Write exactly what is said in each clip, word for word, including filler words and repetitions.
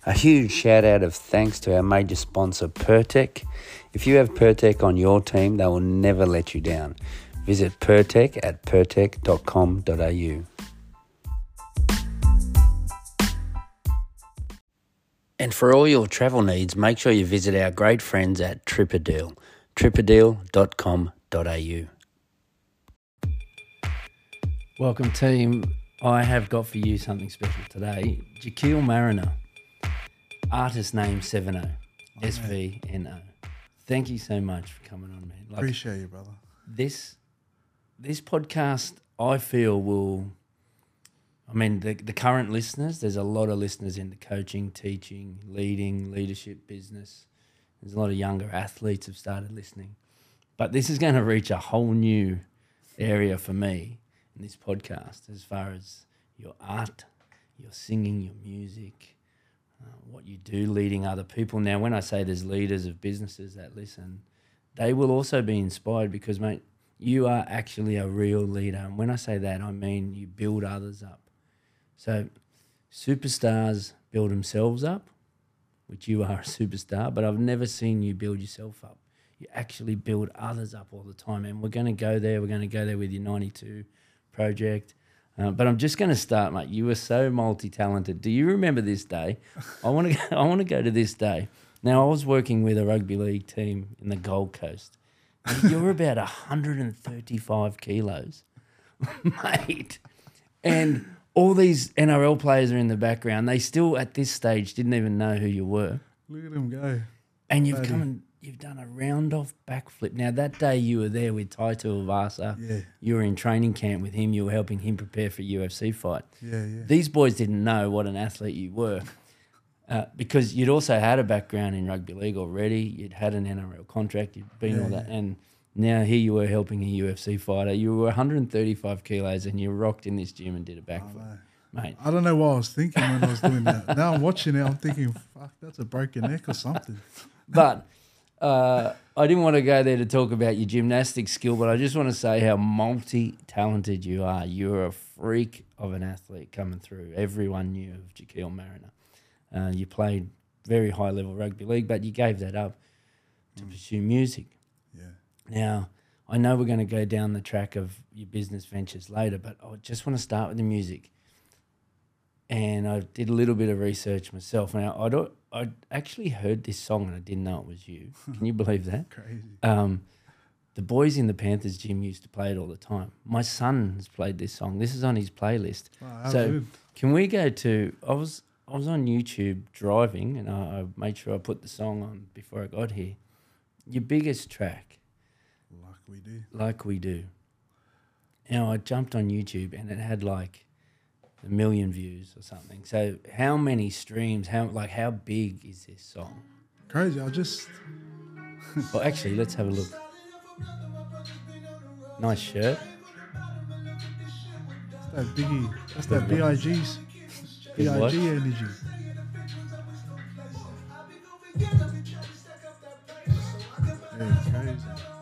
A huge shout out of thanks to our major sponsor, Pertec. If you have Pertec on your team, they will never let you down. Visit Pertec at pertec dot com dot a u. And for all your travel needs, make sure you visit our great friends at Tripadeal, tripadeal dot com dot a u. Welcome team, I have got for you something special today. Jaquil Mariner, artist name seven O, oh, S V N O. Thank you so much for coming on, man. Like, appreciate you, brother. This this podcast, I feel, will... I mean, the, the current listeners, there's a lot of listeners into coaching, teaching, leading, leadership, business. There's a lot of younger athletes have started listening. But this is going to reach a whole new area for me in this podcast as far as your art, your singing, your music, uh, what you do leading other people. Now, when I say there's leaders of businesses that listen, they will also be inspired because, mate, you are actually a real leader. And when I say that, I mean you build others up. So superstars build themselves up, which you are a superstar, but I've never seen you build yourself up. You actually build others up all the time. And we're going to go there. We're going to go there with your ninety-two project. Uh, but I'm just going to start, mate. You were so multi-talented. Do you remember this day? I want to go, I want to go to this day. Now, I was working with a rugby league team in the Gold Coast. And you're about one hundred thirty-five kilos, mate. And all these N R L players are in the background. They still, at this stage, didn't even know who you were. Look at them go. And you've Buddy. come and you've done a round-off backflip. Now, that day you were there with Tai Tuivasa. Yeah. You were in training camp with him. You were helping him prepare for a U F C fight. Yeah, yeah. These boys didn't know what an athlete you were uh, because you'd also had a background in rugby league already. You'd had an N R L contract. You'd been yeah, all that. Yeah. And now here you were helping a U F C fighter. You were one hundred thirty-five kilos and you rocked in this gym and did a backflip. Oh, mate. I don't know what I was thinking when I was doing that. Now I'm watching it, I'm thinking, fuck, that's a broken neck or something. But uh, I didn't want to go there to talk about your gymnastics skill, but I just want to say how multi-talented you are. You're a freak of an athlete coming through. Everyone knew of Jaquil Mariner. Uh, you played very high-level rugby league, but you gave that up to mm. pursue music. Yeah. Now, I know we're going to go down the track of your business ventures later, but I just want to start with the music. And I did a little bit of research myself. Now, I'd, I'd actually heard this song and I didn't know it was you. Can you believe that? Crazy. Um, the boys in the Panthers gym used to play it all the time. My son has played this song. This is on his playlist. Wow, so good. Can we go to... I was I was on YouTube driving and I, I made sure I put the song on before I got here. Your biggest track. Like We Do. Like We Do. Now, I jumped on YouTube and it had like a million views or something. So how many streams, how like how big is this song? Crazy. I just... Well, actually, let's have a look. Nice shirt. That's that Biggie. That's that B I G's. B I G energy. Yeah, crazy.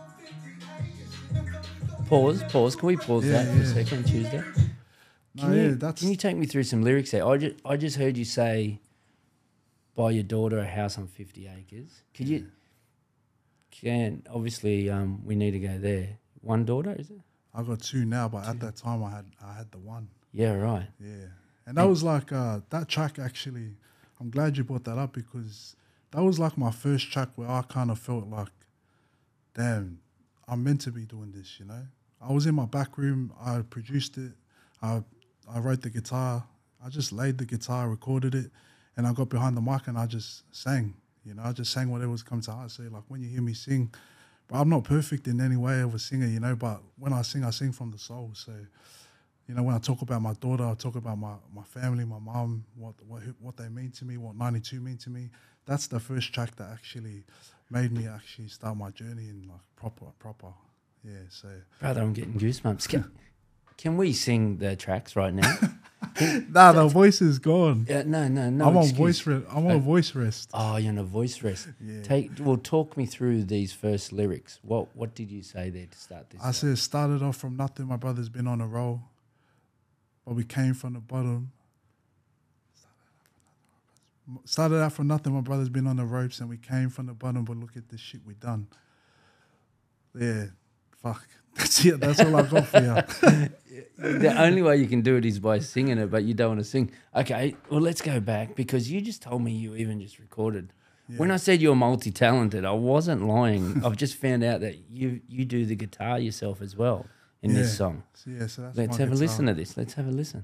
Pause, pause. Can we pause Yeah, that for yeah. a second, Tuesday? No, Can, yeah, you, that's... can you take me through some lyrics there? I just, I just heard you say, buy your daughter a house on fifty acres. Could you, can, obviously um, we need to go there. One daughter, is it? I've got two now, but at that time I had I had the one. Yeah, right. Yeah. And that was like, uh, that track actually, I'm glad you brought that up because that was like my first track where I kind of felt like, damn, I'm meant to be doing this, you know? I was in my back room, I produced it, I I wrote the guitar, I just laid the guitar, recorded it, and I got behind the mic and I just sang, you know? I just sang whatever was coming to heart. So like when you hear me sing, but I'm not perfect in any way of a singer, you know, but when I sing, I sing from the soul. So, you know, when I talk about my daughter, I talk about my, my family, my mom, what, what what they mean to me, what ninety-two mean to me. That's the first track that actually made me actually start my journey in like proper, proper. Yeah, so. Brother, I'm getting goosebumps. Can, can we sing the tracks right now? Nah, the voice is gone. Yeah, no, no, no. I'm on excuse. voice rest. I'm on Uh, voice rest. Oh, you're on a voice rest. Yeah. Take well, talk me through these first lyrics. What what did you say there to start this? I off? said, started off from nothing. My brother's been on a roll, but we came from the bottom. started out from nothing. My brother's been on the ropes, and we came from the bottom. But look at the shit we done. Yeah, fuck. That's it. That's all I got for you. The only way you can do it is by singing it, but you don't want to sing. Okay, well, let's go back because you just told me you even just recorded. Yeah. When I said you're multi-talented, I wasn't lying. I've just found out that you you do the guitar yourself as well in yeah. this song. So, yeah, so that's let's have guitar. a listen to this. Let's have a listen.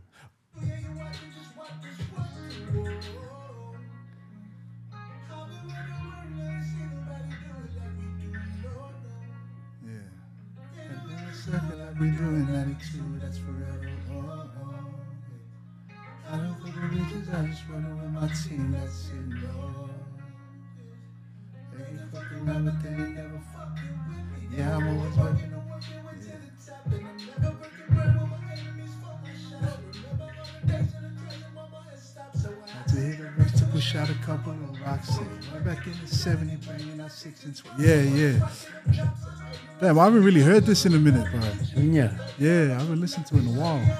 We doing attitude, that's forever. Oh, oh, yeah. I don't think the riches, I just run with my team, that's it. Oh, yeah. They ain't fucking around, but they ain't never fucking with me. Yeah, I'm always working on working with to the top, and I'm never breaking bread with my enemies for my shot. Remember all the days of the crazy mama and stop, so I had to hit a rush to push out a couple of rocks. Right back in the seventy, bringing out six and twelve. Yeah, yeah. Damn, I haven't really heard this in a minute, bro. Yeah. Yeah, I haven't listened to it in a while.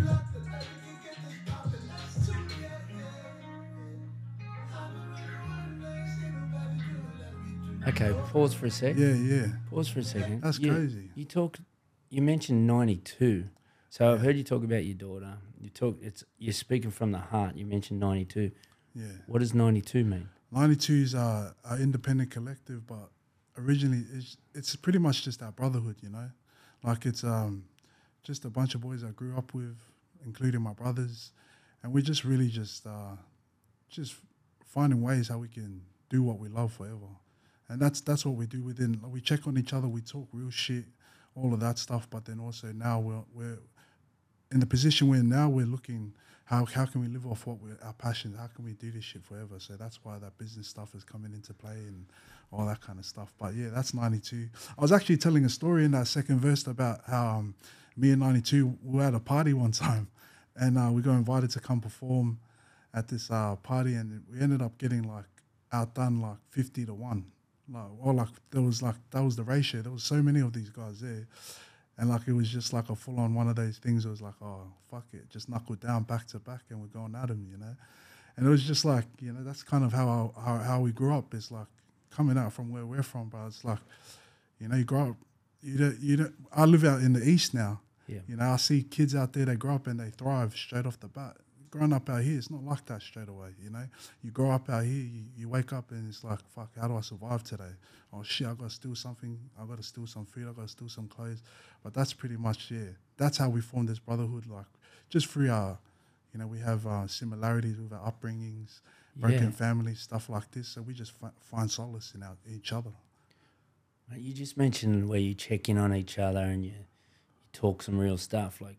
Okay, pause for a sec. Yeah, yeah. Pause for a second. That's you, crazy. You talk. You mentioned ninety-two. So I've heard you talk about your daughter. You talk. It's you're speaking from the heart. You mentioned ninety-two. Yeah. What does ninety-two mean? ninety-two is uh, an independent collective, but originally it's, it's pretty much just our brotherhood, you know? Like it's um, just a bunch of boys I grew up with, including my brothers. And we just really just uh, just finding ways how we can do what we love forever. And that's that's what we do within. We check on each other, we talk real shit, all of that stuff. But then also now we're, we're in the position we're in now, we're looking, how how can we live off what we're, our passions? How can we do this shit forever? So that's why that business stuff is coming into play and all that kind of stuff. But yeah, that's ninety-two. I was actually telling a story in that second verse about how um, me and ninety-two, we were at a party one time and uh, we got invited to come perform at this uh, party, and we ended up getting like outdone like fifty to one. Like, or like there was like, that was the ratio. There was so many of these guys there. And like it was just like a full on one of those things. It was like, oh, fuck it, just knuckle down back to back and we're going at them, you know. And it was just like, you know, that's kind of how I, how, how we grew up. It's like coming out from where we're from, bro. It's like, you know, you grow up, you don't, you don't, I live out in the East now. Yeah. You know, I see kids out there, they grow up and they thrive straight off the bat. Growing up out here, it's not like that straight away, you know. You grow up out here, you, you wake up and it's like, fuck, how do I survive today? Oh shit, I got to steal something, I got to steal some food, I got to steal some clothes. But that's pretty much, yeah, that's how we formed this brotherhood, like just through our, you know, we have uh, similarities with our upbringings, broken Yeah. families, stuff like this. So we just fi- find solace in our, each other. Mate, you just mentioned where you check in on each other and you, you talk some real stuff. Like,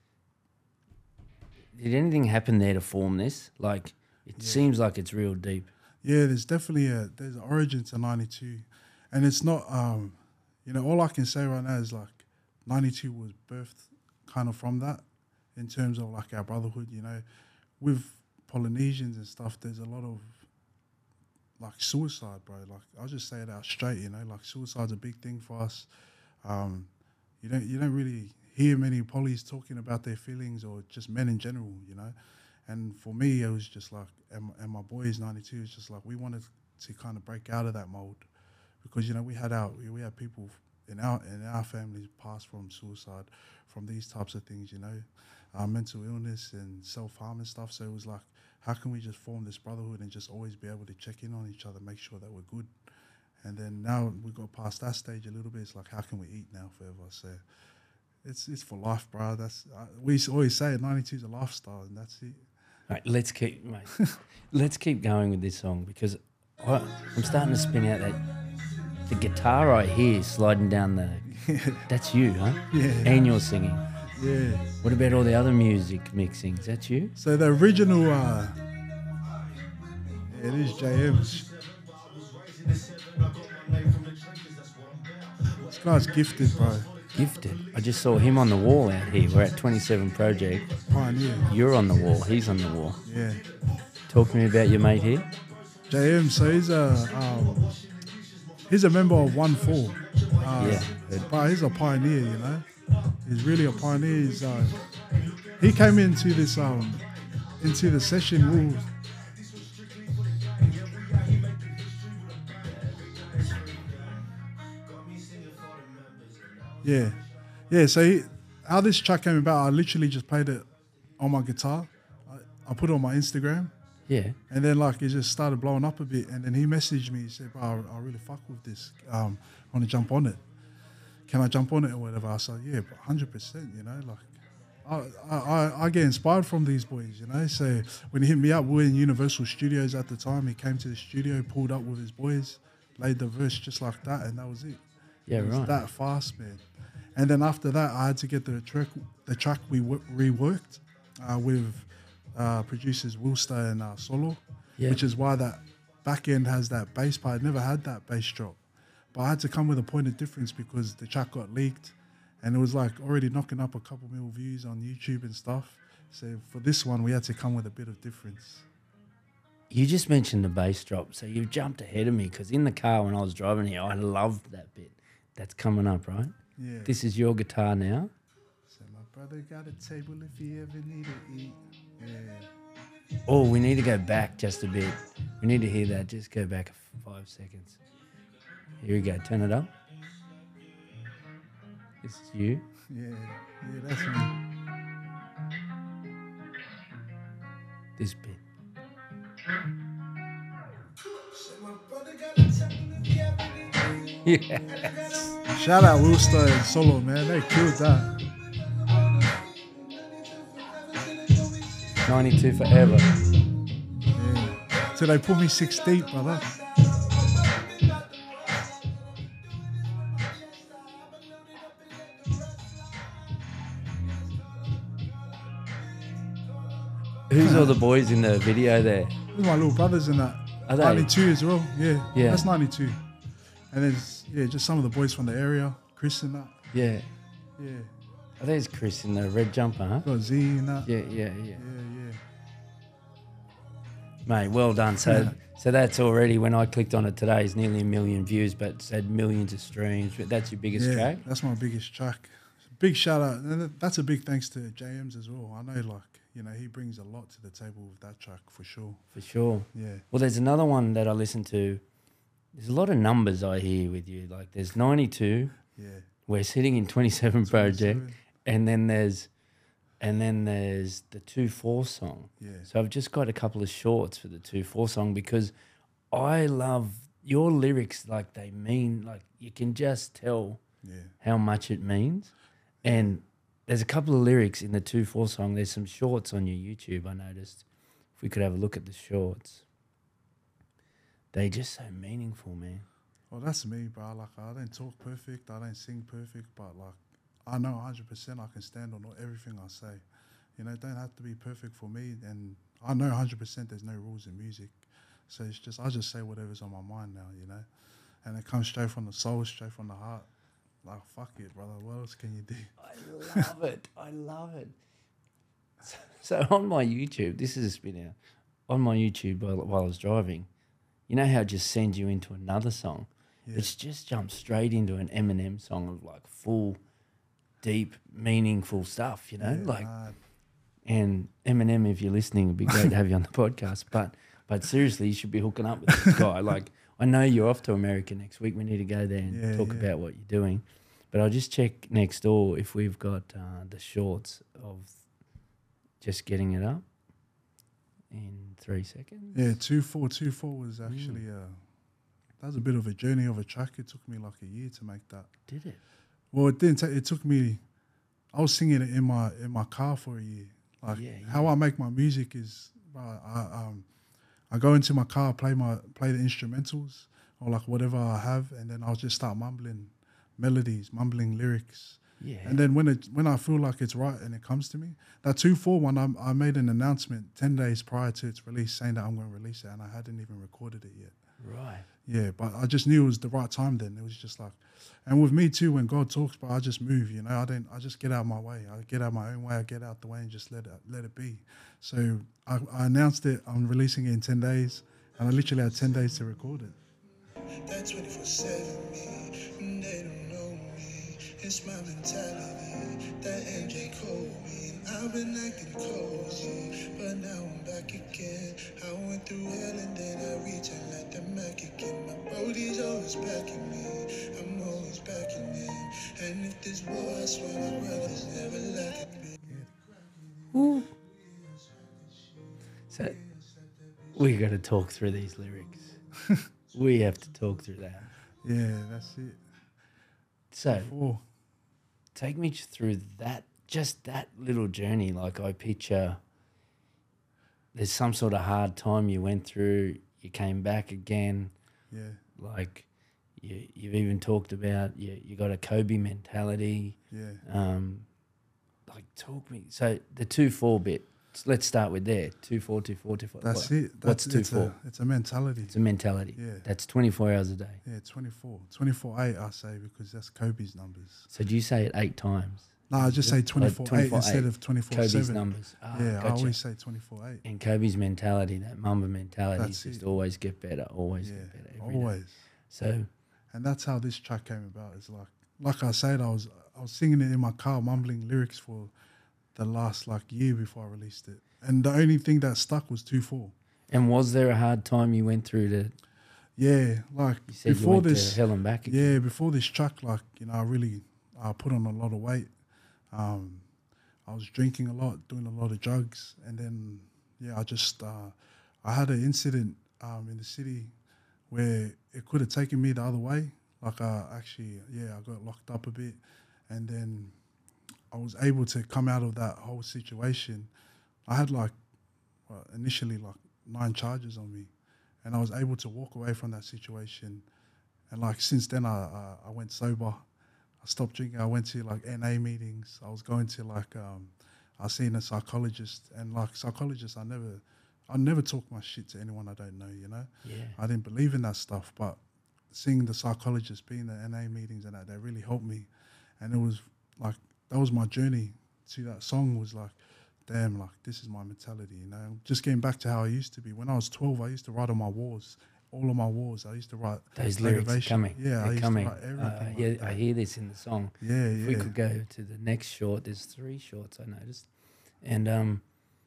did anything happen there to form this? Like, it Yeah. seems like it's real deep. Yeah, there's definitely a there's an origin to ninety-two, and it's not um, you know, all I can say right now is like ninety-two was birthed kind of from that, in terms of like our brotherhood. You know, with Polynesians and stuff, there's a lot of like suicide, bro. Like I'll just say it out straight. You know, like suicide's a big thing for us. Um, you don't you don't really hear many polys talking about their feelings, or just men in general. You know. And for me, it was just like, and, and my boys, ninety-two, it's just like we wanted to kind of break out of that mold, because you know we had our we had people in our in our families pass from suicide, from these types of things, you know, uh, mental illness and self harm and stuff. So it was like, how can we just form this brotherhood and just always be able to check in on each other, make sure that we're good. And then now we got past that stage a little bit. It's like, how can we eat now forever? So it's it's for life, bro. That's uh, we always say ninety-two is a lifestyle, and that's it. Right, let's keep, mate. let's keep going with this song, because I, I'm starting to spin out that the guitar I hear sliding down the. That's you, huh? Yeah. And you're singing. Yeah. What about all the other music mixings? That's you? So the original, uh, yeah, it is J M's. This guy's gifted, bro. Gifted. I just saw him on the wall out here. We're at twenty-seven Project. Pioneer. You're on the wall. He's on the wall. Yeah. Talk to me about your mate here. J M, so he's a um, he's a member of one four. Uh, Yeah. But he's a pioneer, you know. He's really a pioneer. He's, uh, he came into this um into the session. We Yeah, yeah. So he, how this track came about, I literally just played it on my guitar. I, I put it on my Instagram, Yeah. and then like it just started blowing up a bit. And then he messaged me. He said, "Bro, I, I really fuck with this. Um, I want to jump on it. Can I jump on it or whatever?" I said, "Yeah, but hundred percent. You know, like." I, I, I get inspired from these boys, you know. So when he hit me up, we were in Universal Studios at the time. He came to the studio, pulled up with his boys, laid the verse just like that, and that was it. Yeah, It was right. that fast, man. And then after that, I had to get the track, the track we w- reworked uh, with uh, producers Wilster and uh, Solo, Yeah. which is why that back end has that bass part. It never had that bass drop, but I had to come with a point of difference because the track got leaked. And it was like already knocking up a couple mil views on YouTube and stuff. So for this one, we had to come with a bit of difference. You just mentioned the bass drop, so you've jumped ahead of me because in the car when I was driving here, I loved that bit. That's coming up, right? Yeah. This is your guitar now. So my brother got a table if you ever need to eat. Yeah. Oh, we need to go back just a bit. We need to hear that. Just go back five seconds. Here we go. Turn it up. This is you. Yeah. Yeah, that's me. This bit. Yeah. Shout out Wilster and Solo, man. They killed that. ninety-two forever. Yeah. So they put me six deep, brother. Who's all the boys in the video there? With my little brothers in that. Are they? ninety-two as well. Yeah. Yeah. That's ninety-two. And there's, yeah, just some of the boys from the area. Chris and that. Yeah. Yeah. Oh, there's Chris in the red jumper, huh? Got Z and that. Yeah, yeah, yeah. Yeah, yeah. Mate, well done. So so that's already, when I clicked on it today, it's nearly a million views, but it's had millions of streams. But that's your biggest yeah, track? That's my biggest track. Big shout out. And that's a big thanks to J Ms as well. I know, like, you know, he brings a lot to the table with that track for sure. For sure. Yeah. Well, there's another one that I listen to. There's a lot of numbers I hear with you. Like there's ninety-two. Yeah. We're sitting in twenty-seven project. twenty-seven. And then there's and then there's the two four song. Yeah. So I've just got a couple of shorts for the two four song because I love your lyrics. Like they mean, like you can just tell Yeah. how much it means. And there's a couple of lyrics in the two four song. There's some shorts on your YouTube, I noticed. If we could have a look at the shorts. They're just so meaningful, man. Well, that's me, bro. Like, I don't talk perfect. I don't sing perfect. But, like, I know one hundred percent I can stand on everything I say. You know, it don't have to be perfect for me. And I know one hundred percent there's no rules in music. So it's just, I just say whatever's on my mind now, you know. And it comes straight from the soul, straight from the heart. Like, fuck it, brother. What else can you do? I love it. I love it. So, so on my YouTube, this is a spin out. On my YouTube while, while I was driving, you know how it just sends you into another song? Yeah. It's just jumped straight into an Eminem song of like full, deep, meaningful stuff, you know? Yeah, like, nah. and Eminem, if you're listening, it'd be great to have you on the podcast. But but seriously, you should be hooking up with this guy. Like, I know you're off to America next week. We need to go there and Yeah, talk yeah. about what you're doing. But I'll just check next door if we've got uh, the shorts of just getting it up in three seconds. Yeah, two four two four was actually uh, that was a bit of a journey of a track. It took me like a year to make that. Did it? Well, it didn't. Take, it took me. I was singing it in my in my car for a year. Like Yeah, yeah. how I make my music is, uh, I um, I go into my car, play my play the instrumentals or like whatever I have, and then I'll just start mumbling melodies, mumbling lyrics. Yeah. And then when it when I feel like it's right and it comes to me, that two four one, I, I made an announcement ten days prior to its release saying that I'm going to release it, and I hadn't even recorded it yet. Right. Yeah, but I just knew it was the right time then. It was just like, and with me too, when God talks, but I just move, you know, I don't, I just get out of my way. I get out my own way. I get out the way and just let it, let it be. So I, I announced it. I'm releasing it in ten days, and I literally had ten days to record it. That twenty-four seven me, and they don't know me. It's my mentality, that M J Kobe. I've been acting cozy, but now I'm back again. I went through hell and then I returned like the Mac again. My brody's always backing me, I'm always backing him. And if this war, I swear my brothers never like it. Ooh. So we got to talk through these lyrics. We have to talk through that. Yeah, that's it. So Four. take me through that, just that little journey. Like I picture there's some sort of hard time you went through, you came back again. Yeah, Like you, you've even talked about you, you got a Kobe mentality. yeah. Um, like talk me. So the two four bit. Let's start with there. Two four, two four, two four. That's What- it. What's That's, two it's four? A, it's a mentality. It's a mentality. Yeah. That's twenty-four hours a day. Yeah, twenty-four. twenty-four eight, I say, because that's Kobe's numbers. So do you say it eight times? No, I just say twenty-four eight twenty-four instead eight. of twenty-four Kobe's seven. numbers. Ah, Yeah, gotcha. I always say twenty-four eight. And Kobe's mentality, that Mamba mentality, That's is just it. always get better, always Yeah, get better. Every day. always. So And that's how this track came about. It's like, like I said, I was I was singing it in my car, mumbling lyrics for the last like year before I released it. And the only thing that stuck was two four. and was there a hard time you went through to? Yeah, like You said you before went this, to hell and back again. yeah, before this track, like you know, I really I put on a lot of weight. Um, I was drinking a lot, doing a lot of drugs, and then yeah, I just uh, I had an incident um, in the city where it could have taken me the other way. Like I actually, yeah, I got locked up a bit, and then I was able to come out of that whole situation. I had like well, initially like nine charges on me, and I was able to walk away from that situation. And like since then, I I, I went sober. I stopped drinking. I went to like N A meetings. I was going to like um, I seen a psychologist, and like psychologists, I never, I never talk my shit to anyone I don't know. You know, Yeah. I didn't believe in that stuff, but seeing the psychologist, being at N A meetings and that, they really helped me. And it was like that was my journey to that song. Was like, damn, like this is my mentality. You know, just getting back to how I used to be. When I was twelve, I used to write on my walls. All of my walls, I used to write Those lyrics are motivation. coming. Yeah, I They're used coming. to write everything. Uh, like yeah, that. I hear this in the song. Yeah, If yeah. we could go to the next short, there's three shorts I noticed, and um,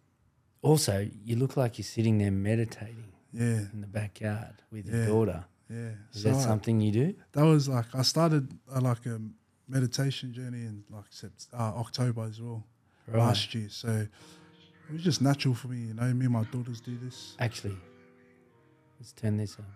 also you look like you're sitting there meditating Yeah, in the backyard with Yeah. your daughter. yeah. Is So that I- something you do? that was like I started uh, like a meditation journey in like sept- uh, October as well last year. So it was just natural for me, you know. Me and my daughters do this. Actually, let's turn this on.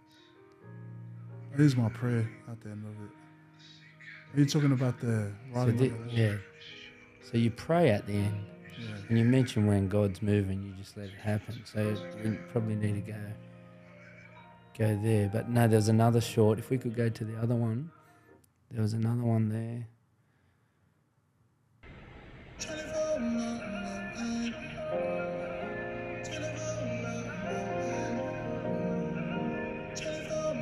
It is my prayer at the end of it. Are you talking about the So writing? thi- on the wall? yeah. So you pray at the end, Yeah. and you mention when God's moving, you just let it happen. So we probably need to go go there. But no, there's another short. If we could go to the other one, there was another one there. twenty-four nine, twenty-four nine, twenty-four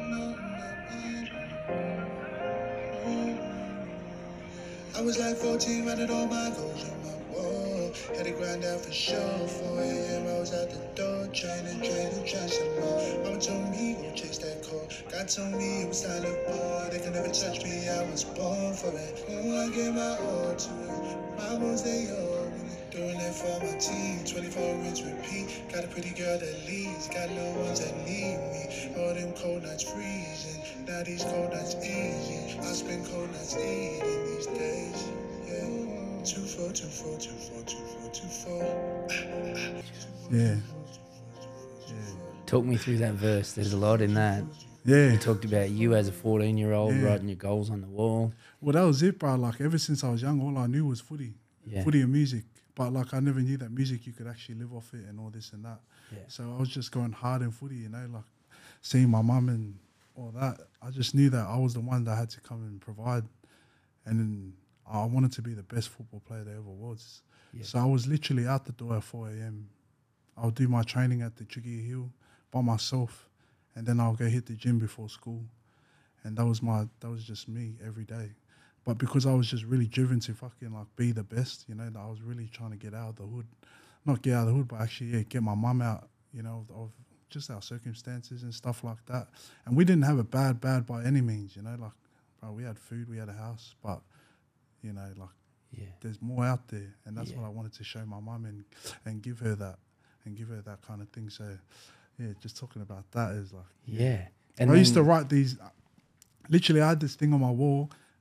nine. I was like fourteen, running all my goals on my wall. Had to grind out for sure. four a.m. I was at the door, trying to train to try some more. Mama told me, go chase that call. God told me it was time to ball. They could never touch me, I was born for it. Oh, I gave my all to it. My moves, they all with it. Doing it for my team, twenty-four rings repeat. Got a pretty girl that leads, got little ones that need me. All them cold nights freezing, now these cold nights easy. I spend cold nights eating these days. Yeah, two four, two four, two four, two four, two four. Yeah. Talk me through that verse. There's a lot in that. Yeah. You talked about you as a fourteen-year-old Yeah. writing your goals on the wall. Well, that was it, bro. Like ever since I was young, all I knew was footy, Yeah. footy and music. But like I never knew that music you could actually live off it and all this and that. Yeah. So I was just going hard in footy, you know, like seeing my mum and all that. I just knew that I was the one that had to come and provide, and then I wanted to be the best football player there ever was. Yeah. So I was literally out the door at four a.m. I'll do my training at the Tregear Hill by myself, and then I'll go hit the gym before school. And that was my, that was just me every day. But because I was just really driven to fucking like be the best, you know, that I was really trying to get out of the hood. Not get out of the hood, but actually, yeah, get my mum out, you know, of, of just our circumstances and stuff like that. And we didn't have it bad, bad by any means, you know, like, bro, we had food, we had a house, but, you know, like, Yeah. there's more out there. And that's Yeah. what I wanted to show my mum and, and give her that, and give her that kind of thing. So, yeah, just talking about that is like, Yeah. And I used to then- write these. Literally, I had this thing on my wall,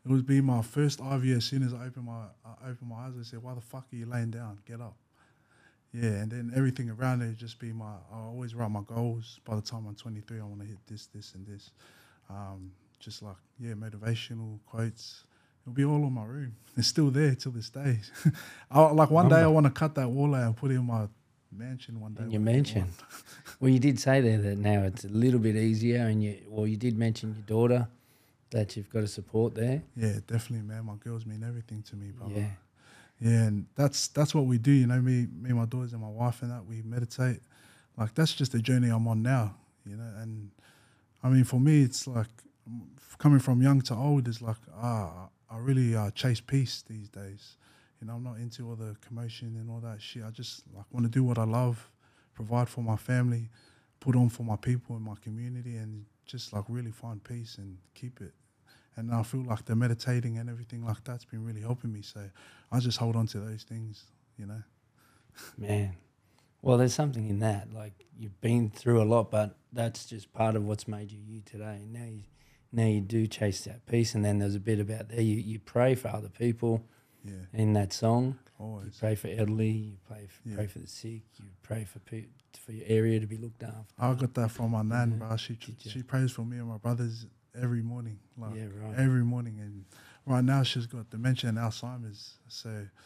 it would be my first I V. As soon as I open my I open my eyes, I say, "Why the fuck are you laying down? Get up." Yeah, and then everything around it would just be my. I always write my goals. By the time I'm twenty-three, I want to hit this, this, and this. Um, just like yeah, motivational quotes. It'll be all in my room. It's still there till this day. I, like one day, I want to cut that wall out and put it in my mansion. One day, in your mansion. Well, you did say there that now it's a little bit easier, and you well, you did mention your daughter, that you've got a support there. Yeah, definitely, man. My girls mean everything to me, brother. Yeah, yeah, and that's that's what we do. You know, me, me, my daughters, and my wife, and that we meditate. Like that's just the journey I'm on now. You know, and I mean, for me, it's like coming from young to old is like ah. I really uh, chase peace these days. You know, I'm not into all the commotion and all that shit. I just like want to do what I love, provide for my family, put on for my people in my community, and just like really find peace and keep it. And I feel like the meditating and everything like that's been really helping me. So I just hold on to those things, you know. Man. Well, there's something in that. Like you've been through a lot, but that's just part of what's made you you today. Now you Now you do chase that peace, and then there's a bit about there. You, you pray for other people Yeah. in that song. Always. You pray for elderly, you pray for, Yeah. pray for the sick, you pray for pe- for your area to be looked after. I got that from my nan, Yeah. bro. She Did you? she prays for me and my brothers every morning. Like Yeah, right. every morning. And right now she's got dementia and Alzheimer's. So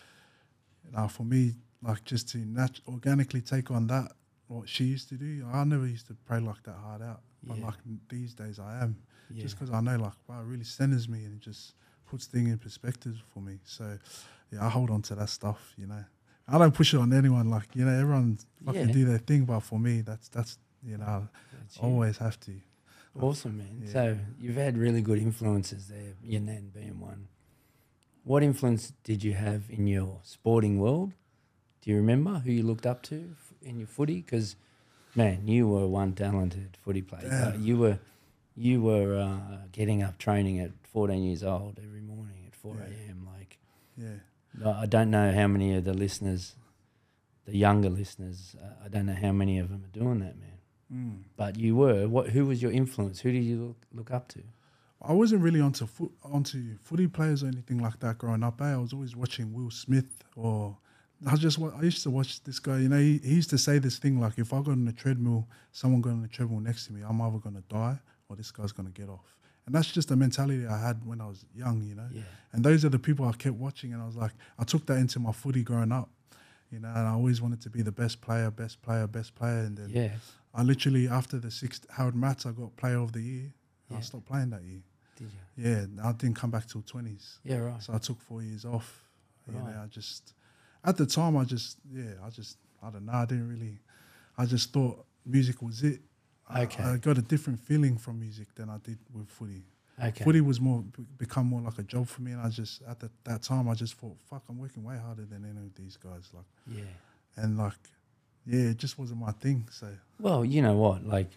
you know, for me, like just to nat- organically take on that, what she used to do, I never used to pray like that hard out. But Yeah. like these days I am. Yeah. Just because I know like, wow, it really centers me and it just puts things in perspective for me. So yeah, I hold on to that stuff, you know. I don't push it on anyone. Like, you know, everyone fucking Yeah. do their thing. But for me, that's, that's you know, That's you. always have to. Awesome, man. Yeah. So you've had really good influences there, your nan being one. What influence did you have in your sporting world? Do you remember who you looked up to f- in your footy? Because, man, you were one talented footy player. Uh, Damn. you were you were uh, getting up training at fourteen years old every morning at four a.m. Like, Yeah. no, I don't know how many of the listeners, the younger listeners, uh, I don't know how many of them are doing that, man. Mm. But you were. What? Who was your influence? Who did you look, look up to? I wasn't really onto foot, onto footy players or anything like that growing up. Eh? I was always watching Will Smith, or I just wa- I used to watch this guy. You know, he, he used to say this thing like, if I got on the treadmill, someone got on the treadmill next to me, I'm either gonna die or this guy's gonna get off. And that's just the mentality I had when I was young. You know, Yeah. and those are the people I kept watching, and I was like, I took that into my footy growing up. You know, and I always wanted to be the best player, best player, best player, and then Yeah. I literally after the sixth Howard Mats, I got Player of the Year. Yeah. I stopped playing that year. Did you? Yeah, I didn't come back till twenties. Yeah. Right. So I took four years off. You Right. know, I just at the time I just yeah, I just I don't know, I didn't really I just thought music was it. I- Okay. I, got a different feeling from music than I did with footy. Okay. Footy was more be- become more like a job for me, and I just at the, that time I just thought, fuck, I'm working way harder than any of these guys. Like, Yeah. and like, yeah, it just wasn't my thing. So Well, you know what? Like,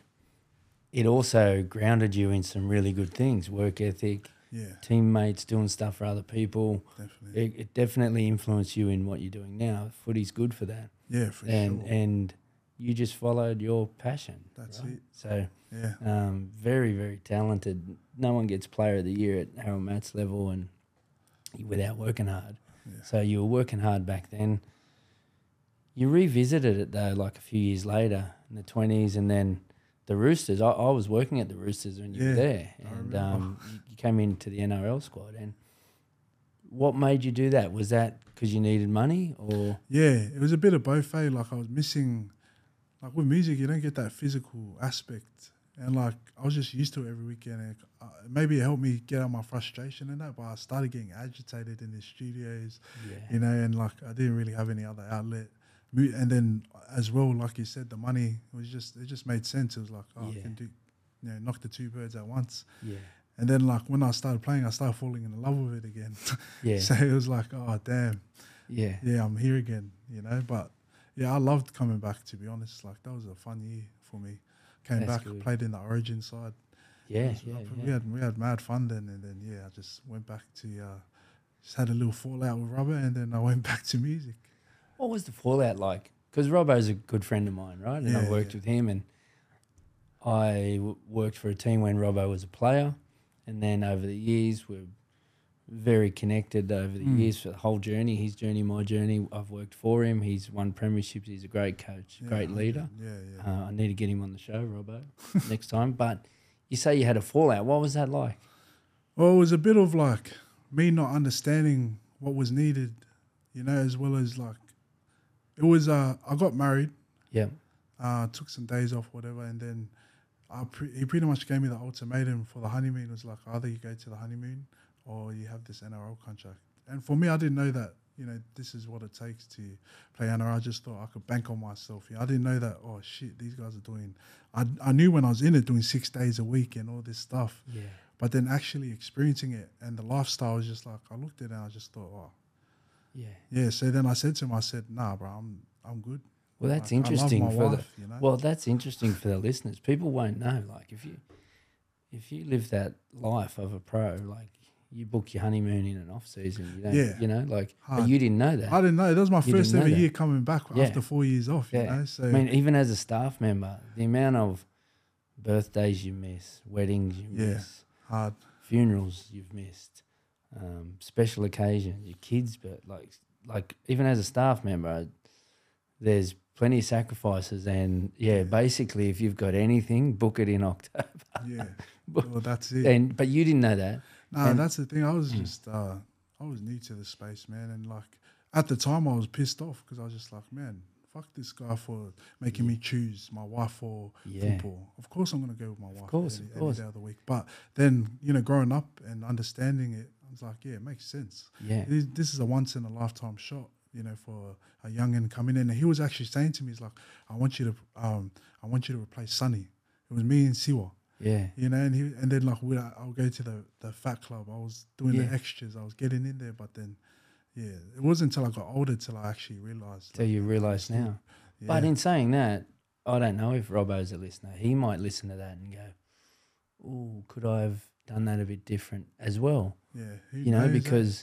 it also grounded you in some really good things: work ethic, yeah, teammates, doing stuff for other people. definitely, It, it definitely influenced you in what you're doing now. Footy's good for that, yeah, for and sure. and you just followed your passion. That's right? it. So, Yeah, um, very very talented. No one gets Player of the Year at Harold Matt's level, and without working hard. Yeah. So you were working hard back then. You revisited it though, like a few years later in the twenties, and then the Roosters. I, I was working at the Roosters when you Yeah, were there, I and remember. um, you, you came into the N R L squad. And what made you do that? Was that because you needed money, or yeah, it was a bit of both. Eh? Like I was missing, like with music, you don't get that physical aspect, and like I was just used to it every weekend. And uh, maybe it helped me get out my frustration and that, but I started getting agitated in the studios, yeah, you know, and like I didn't really have any other outlet. Mu- And then as well, like you said, the money was just it just made sense. It was like, oh, Yeah. I can do, you know, knock the two birds at once. yeah, And then like when I started playing, I started falling in love with it again. yeah, So it was like, oh damn. yeah, Yeah, I'm here again, you know. But yeah, I loved coming back, to be honest. Like that was a fun year for me. Came That's back, good. played in the Origin side. yeah, It was- yeah, We yeah. had we had mad fun then, and then yeah, I just went back to uh, just had a little fallout with Robert, and then I went back to music. What was the fallout like? Because Robbo's a good friend of mine, right? And I Yeah, worked yeah. with him, and I w- worked for a team when Robbo was a player, and then over the years we very connected over the Mm. years for the whole journey. His journey, my journey. I've worked for him. He's won premierships. He's a great coach, Yeah, great one leader. hundred. Yeah, yeah. Uh, I need to get him on the show, Robbo, next time. But you say you had a fallout. What was that like? Well, it was a bit of like me not understanding what was needed, you know, as well as like it was. Uh, I got married. Yeah, Uh, took some days off, whatever, and then I pre- he pretty much gave me the ultimatum for the honeymoon. It was like either you go to the honeymoon or you have this N R L contract. And for me, I didn't know that, you know, this is what it takes to play N R L. I just thought I could bank on myself. You know, I didn't know that, oh, shit, these guys are doing... I, I knew when I was in it doing six days a week and all this stuff. yeah, But then actually experiencing it and the lifestyle was just like, I looked at it and I just thought, oh, yeah. yeah. So then I said to him, I said, nah, bro, I'm I'm good. Well, that's Like, interesting I love my for wife, the. you know? Well, that's interesting for the listeners. People won't know. Like if you, if you live that life of a pro, like you book your honeymoon in an off season, you don't. Yeah. You know, like but Hard. you didn't know that. I didn't know. That was my You first didn't know ever that. year coming back Yeah. after four years off, you Yeah. know? So I mean, even as a staff member, the amount of birthdays you miss, weddings you Yeah. miss, hard. funerals you've missed, um, special occasions, your kids, but like like even as a staff member, there's plenty of sacrifices, and yeah, Yeah. basically, if you've got anything, book it in October. Yeah. But- well, that's it. And but you didn't know that. Nah, and- that's the thing. I was Mm. just, uh, I was new to the space, man. And like at the time, I was pissed off because I was just like, man, fuck this guy for making me choose my wife or Yeah. football. Of course, I'm going to go with my wife course, any, of course. any day of the week. But then, you know, growing up and understanding it, I was like, yeah, it makes sense. Yeah, It is- This is a once in a lifetime shot, you know, for a youngin coming in. And he was actually saying to me, he's like, I want you to, um, I want you to replace Sonny. It was me and Siwa. yeah, You know, and he and then like we, I'll go to the, the fat club. I was doing Yeah. the extras. I was getting in there, but then, yeah, it wasn't until I got older till I actually realized. till you realise understood. now. Yeah. But in saying that, I don't know if Robbo's a listener. He might listen to that and go, "Oh, could I have done that a bit different as well?" yeah, who You know, knows, eh? because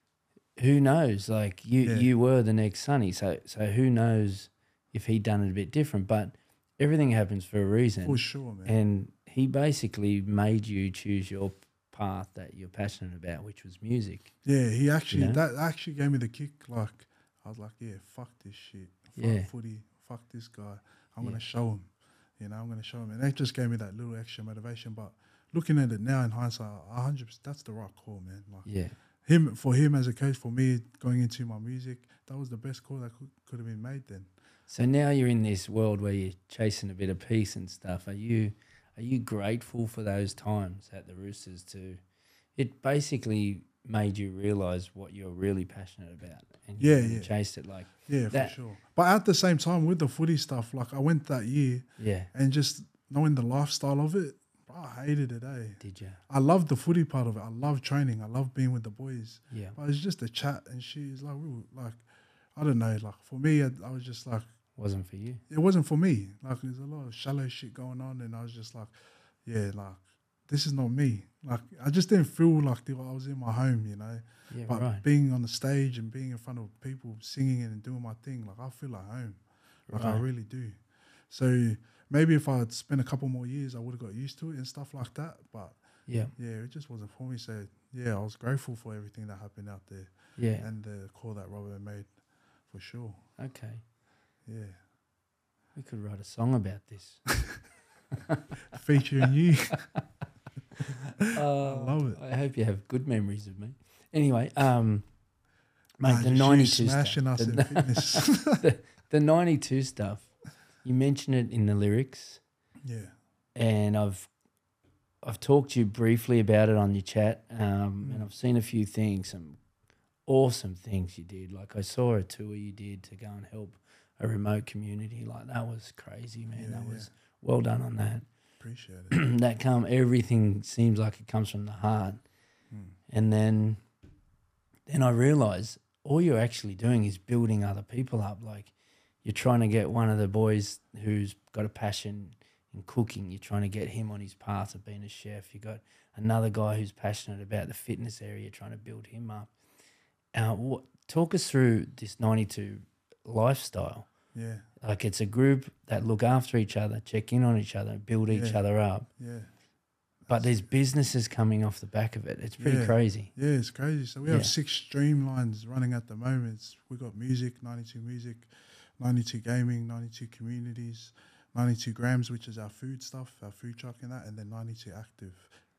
who knows? Like you, Yeah. you were the next Sonny, so so who knows if he'd done it a bit different? But everything happens for a reason, for sure, man. and he basically made you choose your path that you're passionate about, which was music. yeah, he actually know? that actually gave me the kick. Like I was like, yeah, fuck this shit, fuck Yeah. footy, fuck this guy. I'm Yeah. gonna show him. You know, I'm gonna show him, and that just gave me that little extra motivation. But looking at it now in hindsight, a hundred percent, that's the right call, man. Like Yeah, him for him as a coach, for me going into my music, that was the best call that could, could have been made then. so now you're in this world where you're chasing a bit of peace and stuff. Are you are you grateful for those times at the Roosters to it basically made you realise what you're really passionate about and you Yeah, really yeah. chased it like Yeah, That- for sure. But at the same time, with the footy stuff, like I went that year yeah, and just knowing the lifestyle of it, bro, I hated it, eh? did you? I loved the footy part of it. I love training. I love being with the boys. Yeah. But it's just a chat and shit. It's like, we were, like, I don't know. Like for me, I, I was just like, Wasn't for you. it wasn't for me. Like there's a lot of shallow shit going on, and I was just like, yeah, like this is not me. Like I just didn't feel like the- I was in my home, you know. Yeah, But right. being on the stage and being in front of people singing and doing my thing, like I feel like home. Like I Right. really do. So maybe if I had spent a couple more years, I would have got used to it and stuff like that. But Yeah, yeah, it just wasn't for me. So yeah, I was grateful for everything that happened out there yeah. and the call that Robert made, for sure. Okay, Yeah, we could write a song about this. featuring you. Uh, love it. I hope you have good memories of me. Anyway, um, mate, Nah, the just you ninety-two smashing stuff. us the, in fitness. the, the ninety-two stuff. You mention it in the lyrics, Yeah, and I've I've talked to you briefly about it on your chat, um, Mm. and I've seen a few things, some awesome things you did. Like I saw a tour you did to go and help a remote community. Like that was crazy, man. Yeah, that yeah. was well done on that. appreciate it. that come everything seems like it comes from the heart. Mm. And then then I realized all you're actually doing is building other people up. Like you're trying to get one of the boys who's got a passion in cooking, you're trying to get him on his path of being a chef. You got another guy who's passionate about the fitness area, trying to build him up. Uh, what, talk us through this ninety-two lifestyle. Yeah, Like it's a group that look after each other, check in on each other, build each Yeah. other up. yeah. but there's businesses coming off the back of it. It's pretty Yeah. crazy. Yeah, it's crazy. So we Yeah. have six streamlines running at the moment. It's, we got music, ninety-two music, ninety-two gaming, ninety-two communities, ninety-two grams, which is our food stuff, our food truck and that, and then ninety-two active.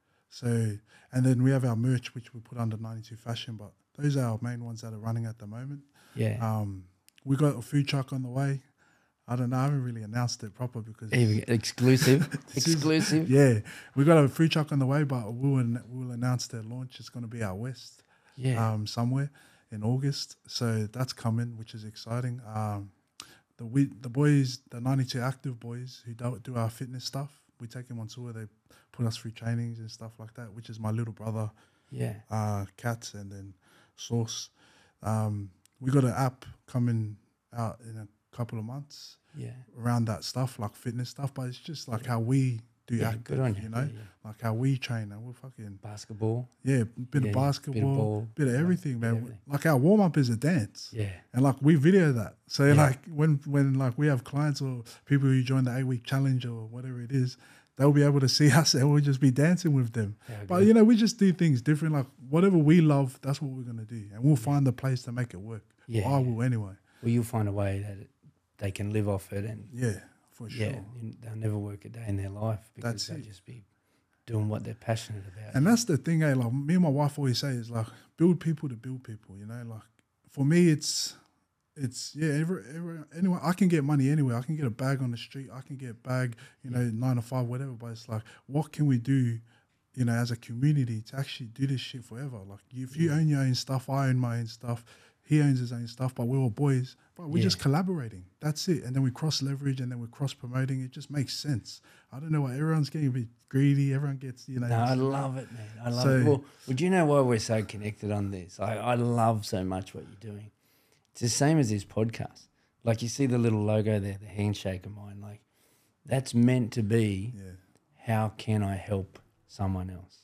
So, and then we have our merch, which we put under ninety-two fashion, but those are our main ones that are running at the moment. Yeah. Um, we got a food truck on the way. I don't know. I haven't really announced it proper because Even exclusive. This is- exclusive. yeah, we got a food truck on the way, but we'll an- we'll announce their launch. It's going to be out west, Yeah. um, somewhere in August. So that's coming, which is exciting. Um, the we the boys, the ninety-two active boys who do, do our fitness stuff, we take them on tour. They put us through trainings and stuff like that. Which is my little brother, yeah. uh, Cats, and then Source. Um, we got an app coming out in a couple of months Yeah. around that stuff, like fitness stuff, but it's just like how we do Yeah, active, good on you. you know, Yeah, yeah. like how we train and we're fucking, Basketball. yeah, bit Yeah, of yeah, basketball, bit of ball, bit of yeah, everything, bit of man. everything. Like our warm up is a dance. Yeah. And like we video that. So Yeah. like when, when like we have clients or people who join the eight week challenge or whatever it is, they'll be able to see us and we'll just be dancing with them. Yeah, But good. you know, we just do things different. Like whatever we love, that's what we're going to do. And we'll find the place to make it work. Yeah, Or I yeah. will anyway. Well, you'll find a way that it, they can live off it, and Yeah, for sure. yeah, you- they'll never work a day in their life because That's they'll it. just be doing what they're passionate about. And that's the thing, eh? Like me and my wife always say is like build people to build people. You know, like for me, it's it's yeah. Every, every anyway, I can get money anywhere. I can get a bag on the street. I can get a bag, you know, nine to five, whatever. But it's like, what can we do, you know, as a community to actually do this shit forever? Like if you own your own stuff, I own my own stuff. He owns his own stuff, but we're all boys. But we're Yeah. just collaborating. That's it. And then we cross leverage, and then we're cross promoting. It just makes sense. I don't know why everyone's getting a bit greedy. Everyone gets, you know. No, I this- love it, man. I love So- it. Well, would you know why we're so connected on this? I, I love so much what you're doing. It's the same as this podcast. Like you see the little logo there, the handshake of mine. Like that's meant to be. Yeah. How can I help someone else?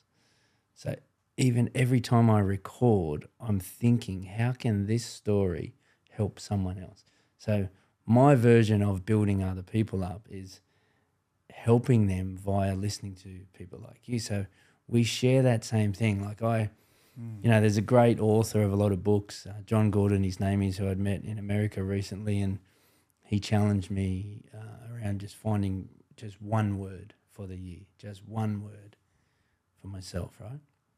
So even every time I record, I'm thinking, how can this story help someone else? So my version of building other people up is helping them via listening to people like you. So we share that same thing. Like I, you know, there's a great author of a lot of books, uh, John Gordon, his name is, who I'd met in America recently, and he challenged me uh, around just finding just one word for the year, just one word for myself, right?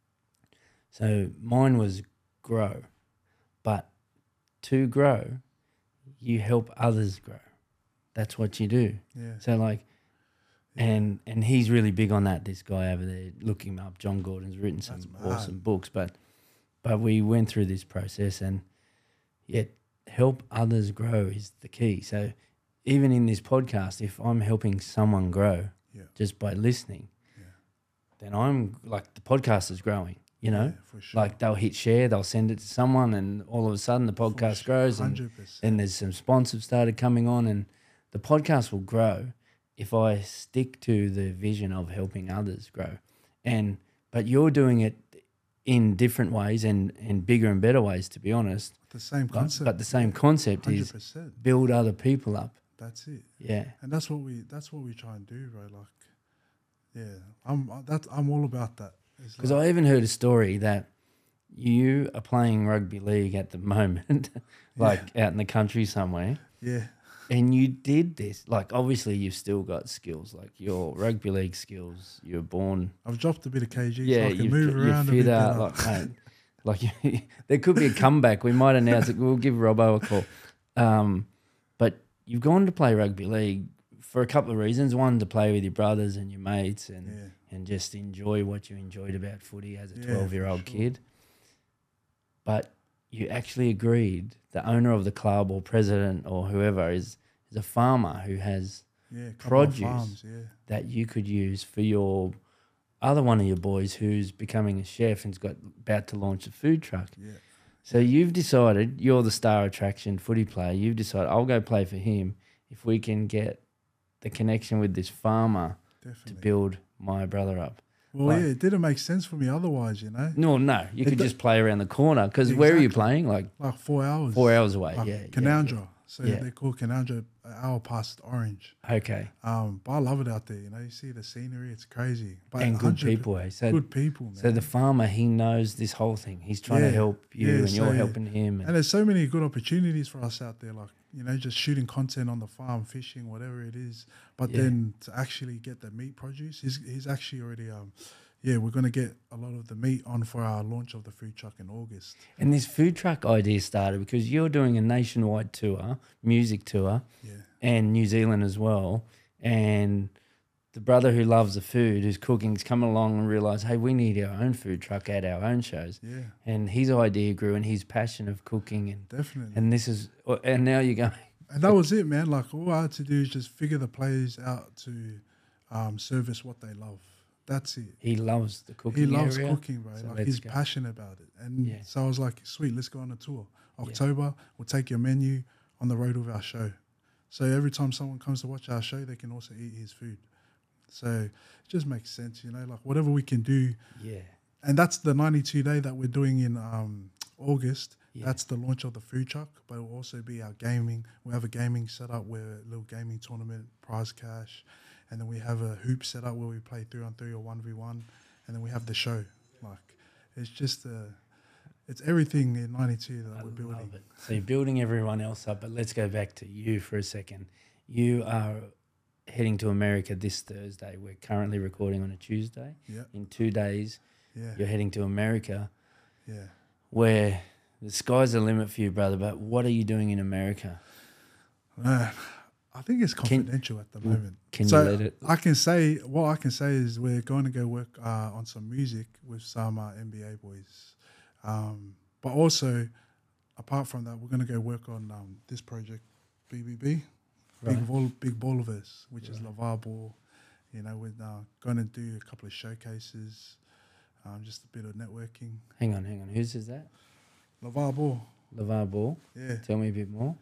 So mine was grow, but to grow, you help others grow. That's what you do. Yeah. So like, and and he's really big on that. This guy over there, look him up. John Gordon's written some That's mad. awesome books, but but we went through this process, and yet help others grow is the key. So even in this podcast, if I'm helping someone grow Yeah. just by listening, Yeah. then I'm like the podcast is growing. You know, Yeah, for sure. like they'll hit share, they'll send it to someone, and all of a sudden the podcast grows, and Hundred percent. then there's some sponsors started coming on, and the podcast will grow if I stick to the vision of helping others grow. And but you're doing it in different ways and and bigger and better ways, to be honest. The same But, concept. but the same concept Hundred is percent. build other people up. That's it. Yeah, And that's what we. That's what we try and do, right? Like, yeah. I'm. That. I'm all about that. It's because like, I even heard a story that you are playing rugby league at the moment, like out in the country somewhere. yeah. And you did this, like obviously you've still got skills, like your rugby league skills. You're born, I've dropped a bit of kg. yeah, so I can you move around a fit bit out, better. like mate, like you, there could be a comeback. We might announce it. We'll give Robbo a call. Um, but you've gone to play rugby league for a couple of reasons. One, to play with your brothers and your mates, and Yeah. and just enjoy what you enjoyed about footy as a Yeah, twelve-year-old for sure. kid. But you actually agreed, the owner of the club or president or whoever is is a farmer who has Yeah. couple of produce. farms, yeah. that you could use for your other one of your boys who's becoming a chef and's got about to launch a food truck. Yeah. So you've decided, you're the star attraction footy player, you've decided I'll go play for him if we can get the connection with this farmer to Definitely. build my brother up. Well, like- yeah. It didn't make sense for me otherwise, you know. No, no, you It could do- just play around the corner because where are you Exactly. playing? Like Like four hours. four hours away. Like yeah, yeah, Canandra. So Yeah. they call Canandra an hour past Orange. Okay. Um, but I love it out there. You know, you see the scenery; it's crazy. But And good one hundred people, eh? So, good people, man. so the farmer, he knows this whole thing. He's trying to Yeah, help you, yeah, and you're so- helping him. And, And there's so many good opportunities for us out there, like, you know, just shooting content on the farm, fishing, whatever it is. But Yeah. then to actually get the meat produce, he's, he's actually already, um, yeah, we're going to get a lot of the meat on for our launch of the food truck in August. and this food truck idea started because you're doing a nationwide tour, music tour, Yeah. and New Zealand as well. And the brother who loves the food, who's cooking, has come along and realised, hey, we need our own food truck at our own shows. Yeah, And his idea grew, and his passion of cooking, and definitely. and this is, and now you're going, And that was it, man. Like, all I had to do is just figure the plays out to um, service what they love. That's it. he loves the cooking. He loves area, cooking, bro. so Like, let's he's go. passionate about it. And Yeah. so I was like, sweet, let's go on a tour. October, we'll take your menu on the road with our show. So every time someone comes to watch our show, they can also eat his food. So it just makes sense, you know, like whatever we can do. Yeah. And that's the ninety-two day that we're doing in um, August. Yeah. That's the launch of the food truck, but it will also be our gaming. We have a gaming set up where a little gaming tournament, prize cash, and then we have a hoop set up where we play three on three or one v one, and then we have the show. Like, it's just a, it's everything in ninety-two that I we're building. love it. So you're building everyone else up, but let's go back to you for a second. You are heading to America this Thursday. We're currently recording on a Tuesday. Yeah, In two days, yeah, you're heading to America, yeah. where the sky's the limit for you, brother. But what are you doing in America? Man, I think it's confidential at the moment. Can so you let it? I can say, what I can say is we're going to go work uh, on some music with some uh, N B A boys. Um, but also, apart from that, we're going to go work on um, this project, B B B, Big, Right. Vol- Big Boliverse, which is Lavar Ball. You know, we're uh, going to do a couple of showcases, um, just a bit of networking. Hang on, hang on. Whose is that? Lavar Ball, LeVar Ball. yeah. Tell me a bit more.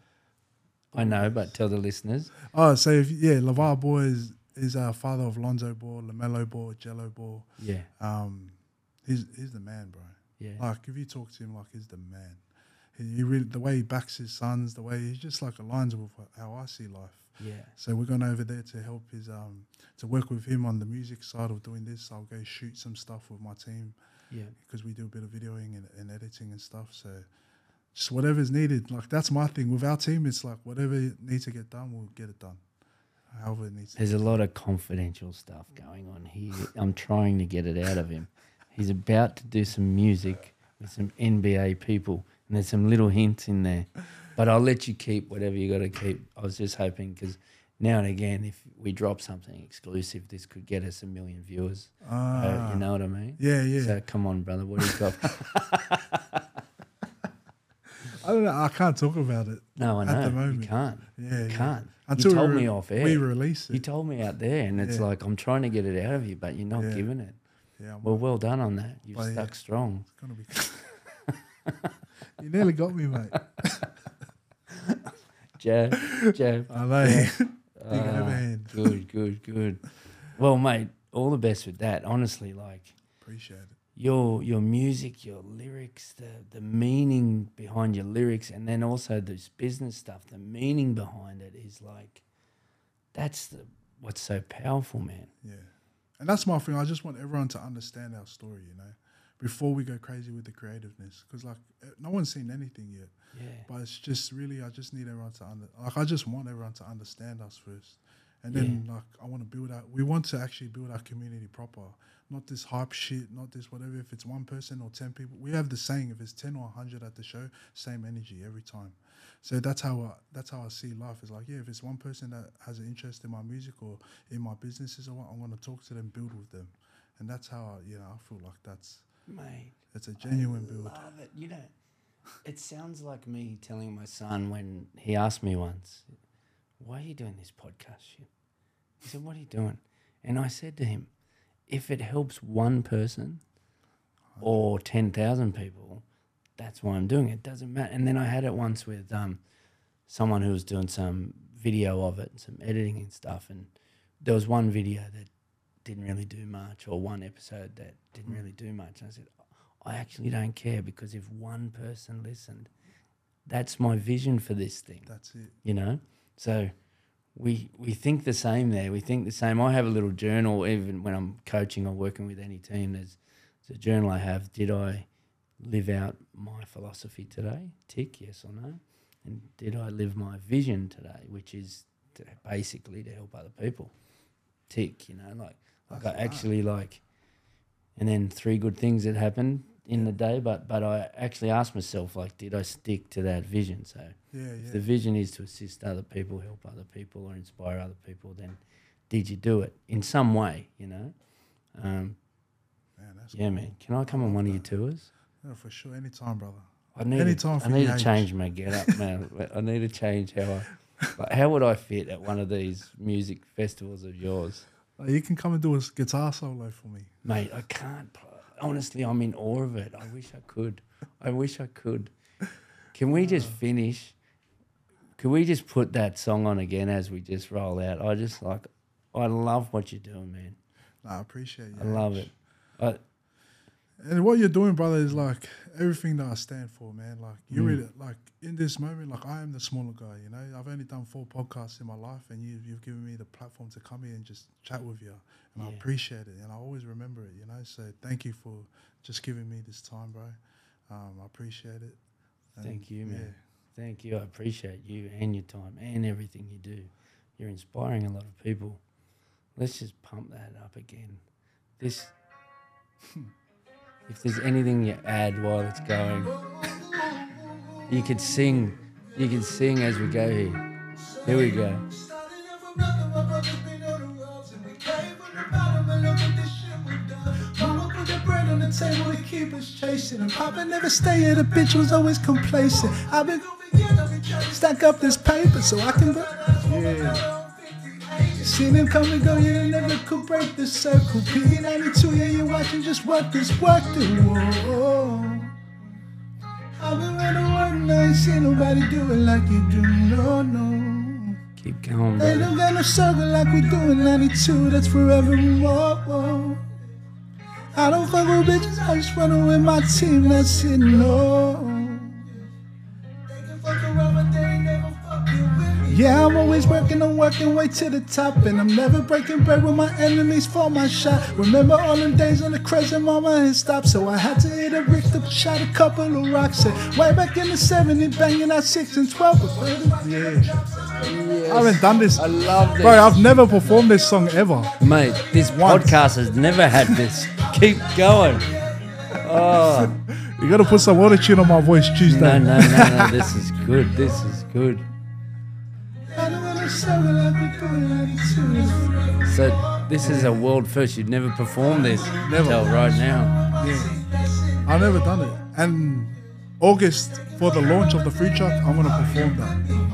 I know, but tell the listeners. Oh, so if, yeah, Lavar Ball is, is our father of Lonzo Ball, LaMelo Ball, Jello Ball. Yeah, Um, he's he's the man, bro. yeah. Like, if you talk to him, like, he's the man. He, he really, the way he backs his sons, the way he just like aligns with how I see life. Yeah. So we're going over there to help his um to work with him on the music side of doing this. I'll go shoot some stuff with my team Yeah. because we do a bit of videoing and, and editing and stuff. So just whatever's needed. Like, that's my thing with our team. It's like whatever needs to get done, we'll get it done. However it needs to. There's a lot of confidential stuff going on here. I'm trying to get it out of him. He's about to do some music with some N B A people, and there's some little hints in there. But I'll let you keep whatever you got to keep. I was just hoping because now and again, if we drop something exclusive, this could get us a million viewers. Ah, Uh, you know what I mean? yeah, yeah. So come on, brother. What do you got? I don't know. I can't talk about it. No, I know. At the moment. You can't. Yeah, You yeah. can't. Until you told we, me off air. we release it. You told me out there, and it's Yeah. like I'm trying to get it out of you, but you're not Yeah. giving it. yeah, I'm Well, well done on that. You've But yeah. stuck strong. gonna be. You nearly got me, mate. Jab, jab. I know. Big Ah, overhand. Good, good, good. Well, mate, all the best with that. Honestly, like Appreciate it. your your music, your lyrics, the the meaning behind your lyrics, and then also this business stuff. The meaning behind it is like that's the what's so powerful, man. Yeah, and that's my thing. I just want everyone to understand our story, you know, before we go crazy with the creativeness, because like no one's seen anything yet. Yeah, But it's just really, I just need everyone to under, like, I just want everyone to understand us first, and then like I want to build out. We want to actually build our community proper, not this hype shit, not this whatever. If it's one person or ten people, we have the saying: if it's ten or a hundred at the show, same energy every time. So that's how I, that's how I see life. It's like, yeah, if it's one person that has an interest in my music or in my businesses or what, I'm going to talk to them, build with them, and that's how I, you know, I feel like that's mate. it's a genuine I build. love it. You know, it sounds like me telling my son when he asked me once, "Why are you doing this podcast shit?" He said, "What are you doing?" And I said to him, "If it helps one person or ten thousand people, that's why I'm doing it. It doesn't matter." And then I had it once with um, someone who was doing some video of it, some editing and stuff, and there was one video that didn't really do much, or one episode that didn't really do much. And I said, I actually don't care, because if one person listened, that's my vision for this thing, That's it. you know? So we we think the same there. We think the same. I have a little journal, even when I'm coaching or working with any team. There's, there's a journal I have. Did I live out my philosophy today? Tick, yes or no. And did I live my vision today, which is to basically to help other people? Tick, you know, like, like I actually like, and then three good things that happened in the day, but but I actually asked myself, like, did I stick to that vision? So Yeah, yeah. if the vision is to assist other people, help other people, or inspire other people, then did you do it in some way, you know? Um, Man, that's yeah, man. Can I come on one of your tours? Yeah, for sure. Anytime, brother. I need Anytime to, for I need the to age. change my get up, man. I need to change how I, like, how would I fit at one of these music festivals of yours? Like, you can come and do a guitar solo for me. Mate, I can't. Play. Honestly, I'm in awe of it. I wish I could. I wish I could. Can we just finish? Can we just put that song on again as we just roll out? I just like, I love what you're doing, man. Nah, I appreciate you. I love it. I, And what you're doing, brother, is like everything that I stand for, man. Like you Mm. really, like in this moment, like I am the smaller guy. You know, I've only done four podcasts in my life, and you, you've given me the platform to come here and just chat with you, and I Yeah. appreciate it, and I always remember it. You know, so thank you for just giving me this time, bro. Um, I appreciate it. And Thank you, man. yeah. Thank you. I appreciate you and your time and everything you do. You're inspiring a lot of people. Let's just pump that up again. This, if there's anything you add while it's going, you could sing. You could sing as we go here. Here we go. Table to keep us chasing, and Papa never stay here. The bitch was always complacent. I've been stack up this paper so I can. Yeah. Seen him come and go, yeah, they never could break the circle. P ninety-two, yeah, you're watching just what this work do. Whoa. I've been running work, and I ain't seen nobody do it like you do. No, no. Keep going, They brother. don't got no circle like we do in ninety-two. That's forevermore. Whoa. I don't fuck with bitches, I just run with my team, that's it, no. They can fuck around, but they ain't never fucking with me. Yeah, I'm always working on working way to the top, and I'm never breaking bread with my enemies for my shot. Remember all them days on the crescent, mama had stopped, so I had to hit a Richter, shot a couple of rocks. And way back in the seventies, banging out six and twelve. Yeah. I haven't done this. I love this. Bro, I've never performed this song ever. Mate, this Once. podcast has never had this. Keep going. Oh. You gotta put some auto tune on my voice Tuesday. No, no, no, no. This is good. This is good. So this is a world first. You've never performed this Never. till right now. Yeah. I've never done it. And August, for the launch of the free track, I'm gonna perform that.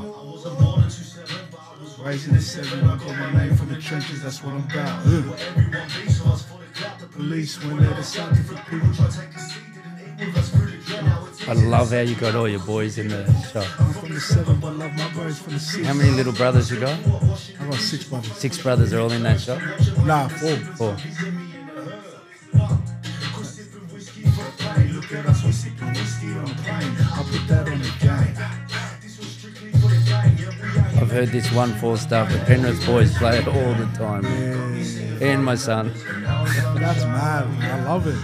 Rising the seven, I call my name from the trenches, that's what I'm about. Police when they decide to for people. I love how you got all your boys in the shop. I'm from the seven, but love my boys from the six. How many little brothers you got? I got six brothers. Six brothers are all in that shop? Nah, four. Four. I put that on the gang. I've heard this one four stuff. The Penrith boys play it all the time. Yeah, And my son. that's mad. Man. I love it.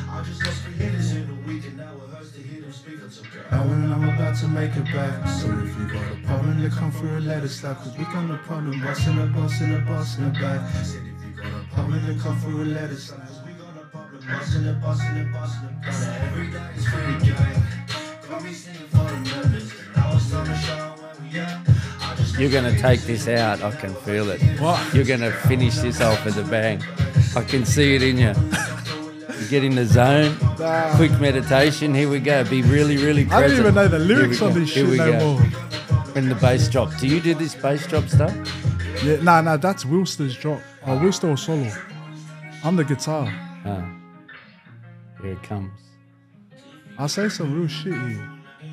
And I'm about to make it back. So if you got a problem, then come through and let us stop. Cause we got no problem. Boss in the boss in the boss in the back. Said if you got a problem, then come through and let us stop. Cause we got no problem. Boss in the boss in the boss in the back. Every day is free gang. Got me singing for the members. I was on the show when we out. You're going to take this out. I can feel it. What? You're going to finish this off with a bang. I can see it in you. You get in the zone. Nah. Quick meditation. Here we go. Be really, really present. I don't even know the Here we lyrics go. on this Here shit we no go. more. When the bass drop. Do you do this bass drop stuff? Yeah, nah, nah, that's Wilster's drop. Oh, Wilster or solo. I'm the guitar. Ah. Here it comes. I say some real shit here.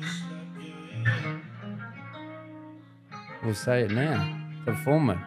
We'll say it now. Perform it.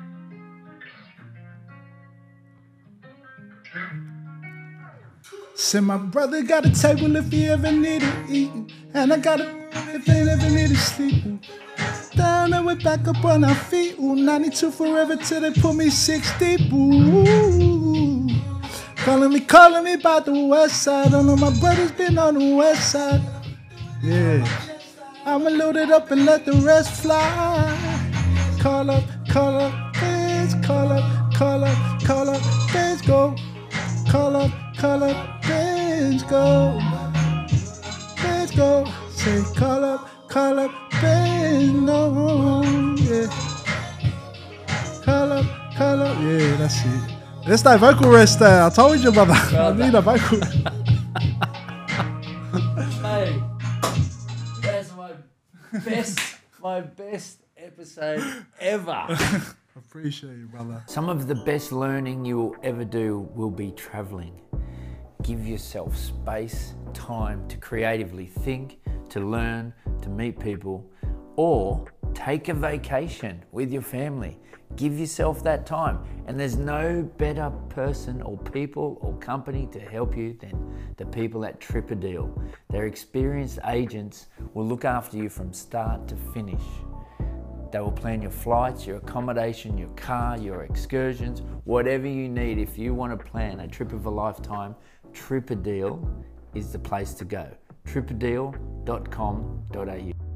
Said my brother got a table if you ever need to eat. And I got a if you ever need to sleep. Down there we're back up on our feet. Ooh, ninety-two forever till they put me six deep. Ooh, calling me, calling me about the west side. All of my brothers been on the west side. Yeah, I'ma load it up and let the rest fly. Call up, call up, bands, call up, call up, call up, bands go. Call up, call up, bands go. Bands go. Say call up, call up, bands no. Yeah. Call up, call up. Yeah, that's it. That's that vocal rest there. I told you about that. I need a vocal. Hey, that's my best, my best episode ever. Appreciate you, brother. Some of the best learning you will ever do will be traveling. Give yourself space, time to creatively think, to learn, to meet people, or take a vacation with your family. Give yourself that time. And there's no better person or people or company to help you than the people at TripADeal. Their experienced agents will look after you from start to finish. They will plan your flights, your accommodation, your car, your excursions, whatever you need. If you want to plan a trip of a lifetime, TripADeal is the place to go. tripadeal dot com dot a u